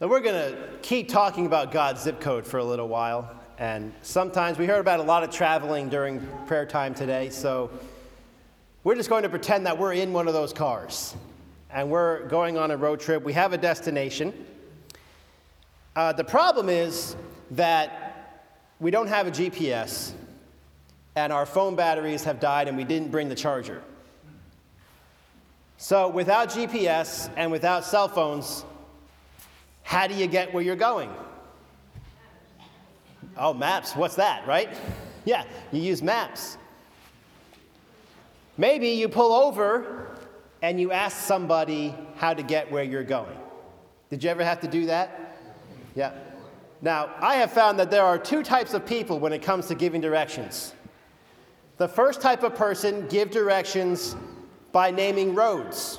So we're going to keep talking about God's zip code for a little while. And sometimes we heard about a lot of traveling during prayer time today. So we're just going to pretend that we're in one of those cars. And we're going on a road trip. We have a destination. The problem is that we don't have a GPS. And our phone batteries have died and we didn't bring the charger. So without GPS and without cell phones, how do you get where you're going? Oh, maps, what's that, right? Yeah, you use maps. Maybe you pull over and you ask somebody how to get where you're going. Did you ever have to do that? Yeah. Now, I have found that there are two types of people when it comes to giving directions. The first type of person give directions by naming roads.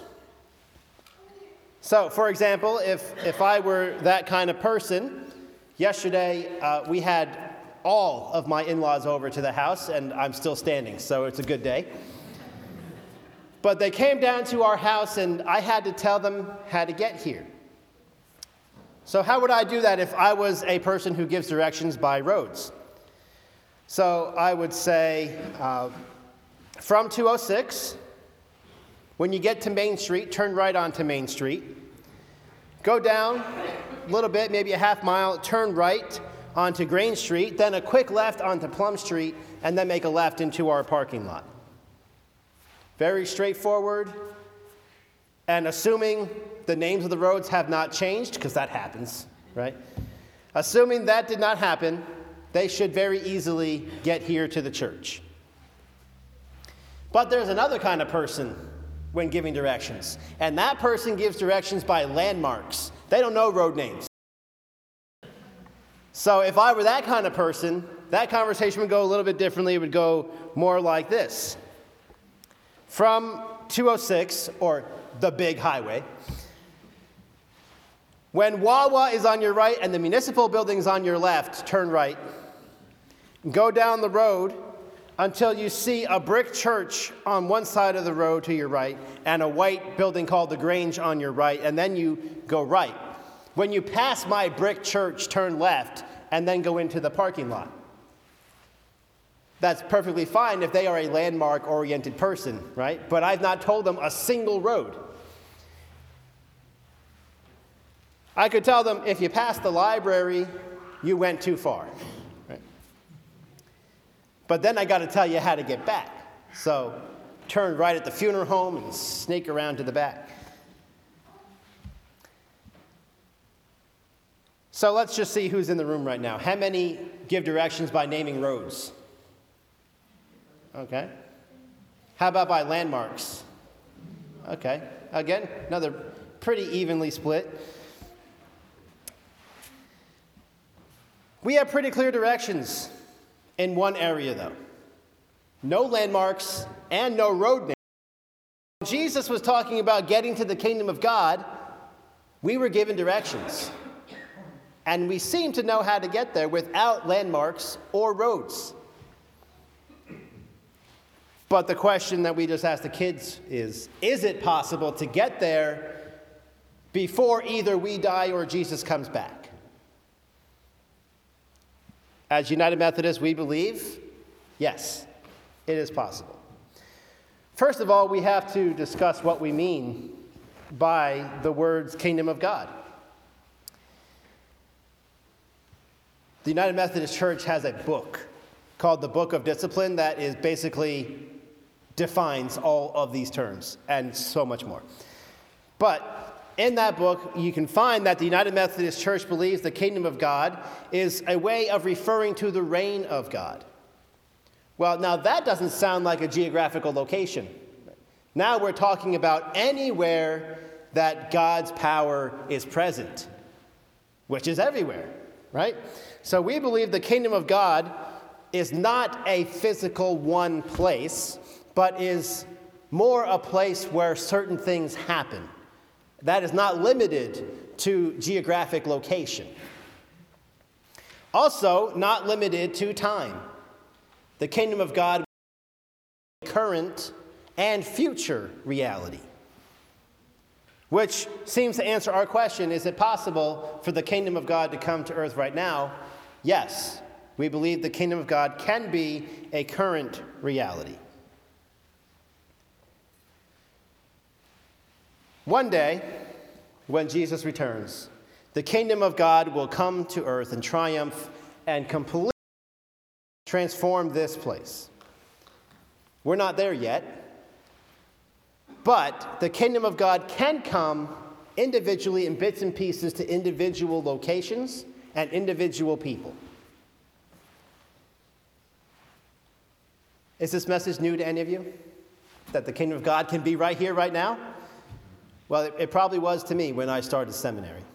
So, for example, if I were that kind of person, yesterday we had all of my in-laws over to the house, and I'm still standing, so it's a good day. But they came down to our house, and I had to tell them how to get here. So how would I do that if I was a person who gives directions by roads? So I would say, from 206, when you get to Main Street, turn right onto Main Street. Go down a little bit, maybe a half mile, turn right onto Grange Street, then a quick left onto Plum Street, and then make a left into our parking lot. Very straightforward. And assuming the names of the roads have not changed, because that happens, right? Assuming that did not happen, they should very easily get here to the church. But there's another kind of person when giving directions. And that person gives directions by landmarks. They don't know road names. So if I were that kind of person, that conversation would go a little bit differently. It would go more like this. From 206, or the big highway, when Wawa is on your right and the municipal building is on your left, turn right. Go down the road until you see a brick church on one side of the road to your right and a white building called the Grange on your right, and then you go right. When you pass my brick church, turn left and then go into the parking lot. That's perfectly fine if they are a landmark-oriented person, right? But I've not told them a single road. I could tell them, if you pass the library, you went too far. But then I got to tell you how to get back. So turn right at the funeral home and sneak around to the back. So let's just see who's in the room right now. How many give directions by naming roads? Okay. How about by landmarks? Okay. Again, another pretty evenly split. We have pretty clear directions in one area, though. No landmarks and no road names. When Jesus was talking about getting to the kingdom of God, we were given directions. And we seem to know how to get there without landmarks or roads. But the question that we just asked the kids is it possible to get there before either we die or Jesus comes back? As United Methodists, we believe, yes, it is possible. First of all, we have to discuss what we mean by the words kingdom of God. The United Methodist Church has a book called the Book of Discipline that is basically defines all of these terms and so much more. But in that book, you can find that the United Methodist Church believes the kingdom of God is a way of referring to the reign of God. Well, now that doesn't sound like a geographical location. Now we're talking about anywhere that God's power is present, which is everywhere, right? So we believe the kingdom of God is not a physical one place, but is more a place where certain things happen. That is not limited to geographic location. Also, not limited to time. The kingdom of God is current and future reality. which seems to answer our question, is it possible for the kingdom of God to come to earth right now? Yes, we believe the kingdom of God can be a current reality. One day, when Jesus returns, the kingdom of God will come to earth in triumph and completely transform this place. We're not there yet, but the kingdom of God can come individually in bits and pieces to individual locations and individual people. Is this message new to any of you? That the kingdom of God can be right here, right now? Well, it probably was to me when I started seminary.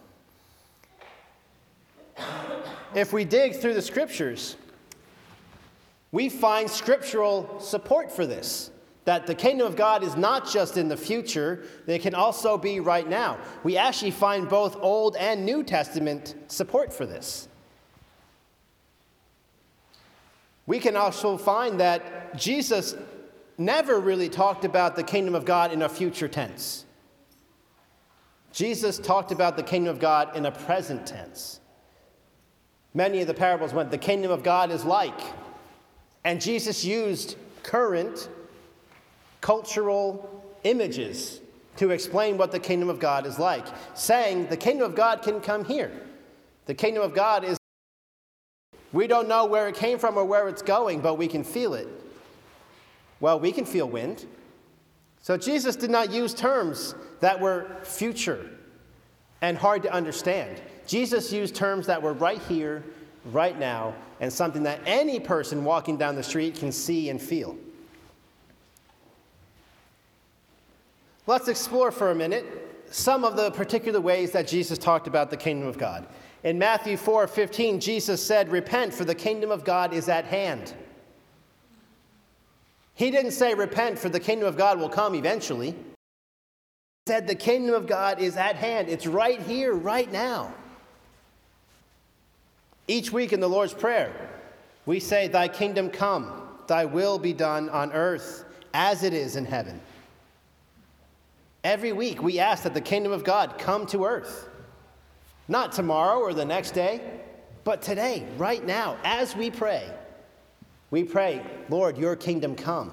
If we dig through the scriptures, we find scriptural support for this, that the kingdom of God is not just in the future, it can also be right now. We actually find both Old and New Testament support for this. We can also find that Jesus never really talked about the kingdom of God in a future tense. Jesus talked about the kingdom of God in a present tense. Many of the parables went, the kingdom of God is like. And Jesus used current cultural images to explain what the kingdom of God is like, saying the kingdom of God can come here. The kingdom of God is, we don't know where it came from or where it's going, but we can feel it. Well, we can feel wind. So Jesus did not use terms that were future and hard to understand. Jesus used terms that were right here, right now, and something that any person walking down the street can see and feel. Let's explore for a minute some of the particular ways that Jesus talked about the kingdom of God. In Matthew 4:15, Jesus said, "Repent, for the kingdom of God is at hand." He didn't say, "Repent, for the kingdom of God will come eventually." He said, the kingdom of God is at hand. It's right here, right now. Each week in the Lord's Prayer, we say, "Thy kingdom come, thy will be done on earth as it is in heaven." Every week we ask that the kingdom of God come to earth. Not tomorrow or the next day, but today, right now, as we pray. We pray, "Lord, your kingdom come."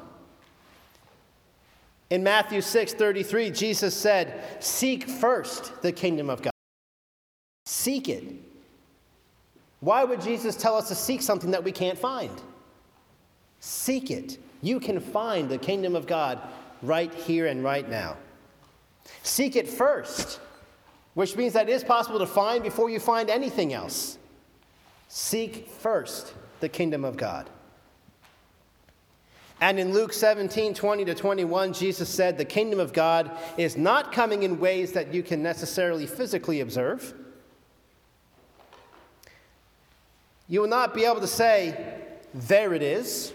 In Matthew 6:33, Jesus said, "Seek first the kingdom of God." Seek it. Why would Jesus tell us to seek something that we can't find? Seek it. You can find the kingdom of God right here and right now. Seek it first, which means that it is possible to find before you find anything else. Seek first the kingdom of God. And in Luke 17:20-21, Jesus said, "The kingdom of God is not coming in ways that you can necessarily physically observe." You will not be able to say, "There it is."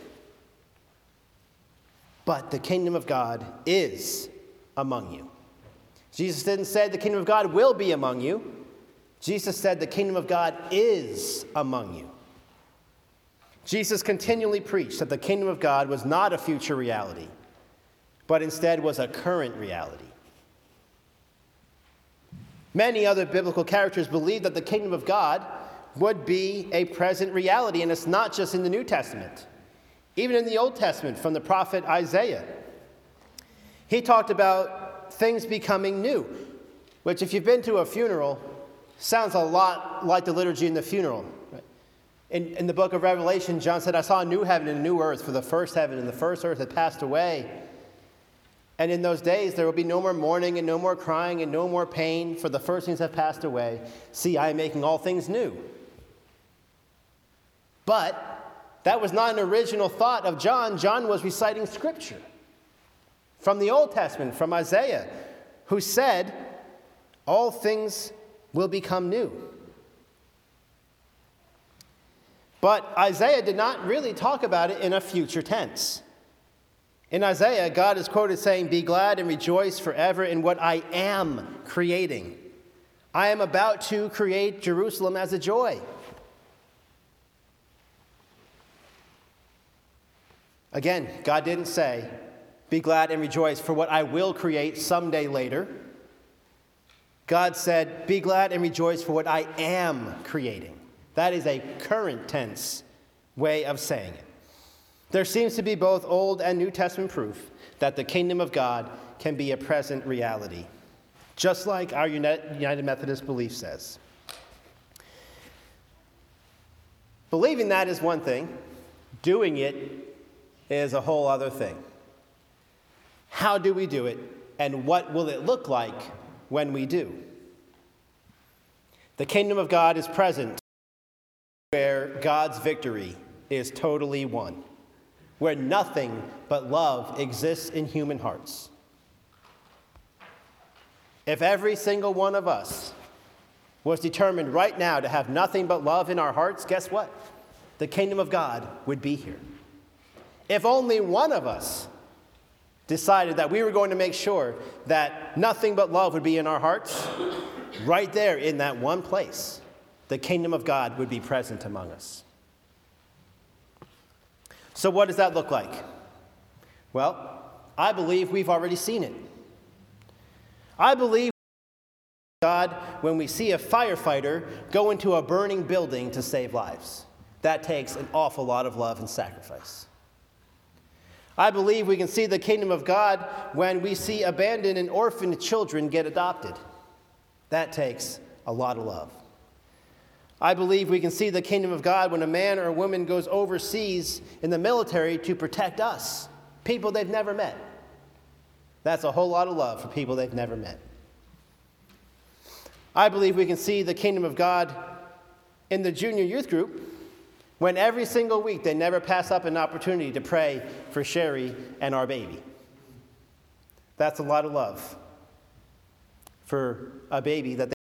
But the kingdom of God is among you. Jesus didn't say the kingdom of God will be among you. Jesus said the kingdom of God is among you. Jesus continually preached that the kingdom of God was not a future reality, but instead was a current reality. Many other biblical characters believed that the kingdom of God would be a present reality, and it's not just in the New Testament. Even in the Old Testament, from the prophet Isaiah, he talked about things becoming new, which, if you've been to a funeral, sounds a lot like the liturgy in the funeral. In the book of Revelation, John said, "I saw a new heaven and a new earth, for the first heaven and the first earth had passed away. And in those days there will be no more mourning and no more crying and no more pain, for the first things have passed away. See, I am making all things new." But that was not an original thought of John. John was reciting scripture from the Old Testament, from Isaiah, who said, all things will become new. But Isaiah did not really talk about it in a future tense. In Isaiah, God is quoted saying, "Be glad and rejoice forever in what I am creating. I am about to create Jerusalem as a joy." Again, God didn't say, "Be glad and rejoice for what I will create someday later." God said, "Be glad and rejoice for what I am creating." That is a current tense way of saying it. There seems to be both Old and New Testament proof that the kingdom of God can be a present reality, just like our United Methodist belief says. Believing that is one thing. Doing it is a whole other thing. How do we do it, and what will it look like when we do? The kingdom of God is present where God's victory is totally won, where nothing but love exists in human hearts. If every single one of us was determined right now to have nothing but love in our hearts, guess what? The kingdom of God would be here. If only one of us decided that we were going to make sure that nothing but love would be in our hearts, right there in that one place, the kingdom of God would be present among us. So what does that look like? Well, I believe we've already seen it. I believe God when we see a firefighter go into a burning building to save lives. That takes an awful lot of love and sacrifice. I believe we can see the kingdom of God when we see abandoned and orphaned children get adopted. That takes a lot of love. I believe we can see the kingdom of God when a man or a woman goes overseas in the military to protect us, people they've never met. That's a whole lot of love for people they've never met. I believe we can see the kingdom of God in the junior youth group when every single week they never pass up an opportunity to pray for Sherry and our baby. That's a lot of love for a baby that they...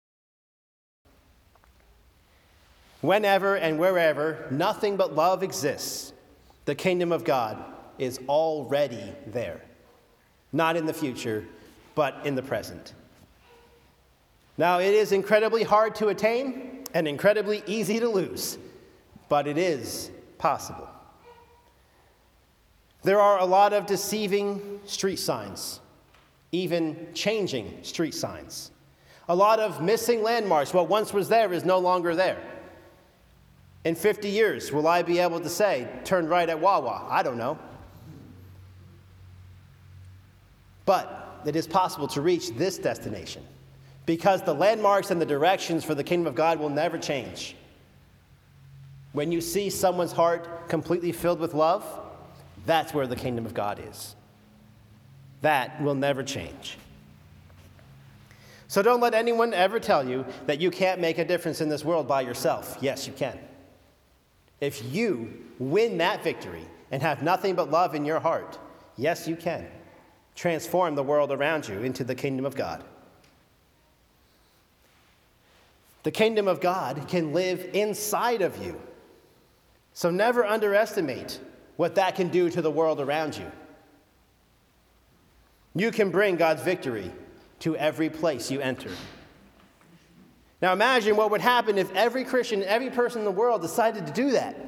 Whenever and wherever nothing but love exists, the kingdom of God is already there. Not in the future, but in the present. Now, it is incredibly hard to attain and incredibly easy to lose, but it is possible. There are a lot of deceiving street signs, even changing street signs. A lot of missing landmarks. What once was there is no longer there. In 50 years, will I be able to say, turn right at Wawa? I don't know. But it is possible to reach this destination because the landmarks and the directions for the kingdom of God will never change. When you see someone's heart completely filled with love, that's where the kingdom of God is. That will never change. So don't let anyone ever tell you that you can't make a difference in this world by yourself. Yes, you can. If you win that victory and have nothing but love in your heart, yes, you can transform the world around you into the kingdom of God. The kingdom of God can live inside of you. So never underestimate what that can do to the world around you. You can bring God's victory to every place you enter. Now imagine what would happen if every Christian, every person in the world decided to do that.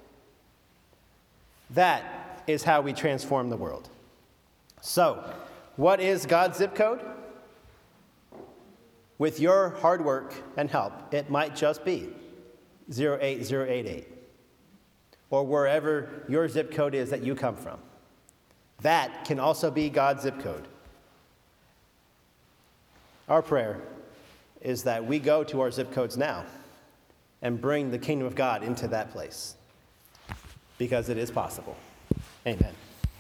That is how we transform the world. So, what is God's zip code? With your hard work and help, it might just be 08088, or wherever your zip code is that you come from. That can also be God's zip code. Our prayer is that we go to our zip codes now and bring the kingdom of God into that place, because it is possible. Amen.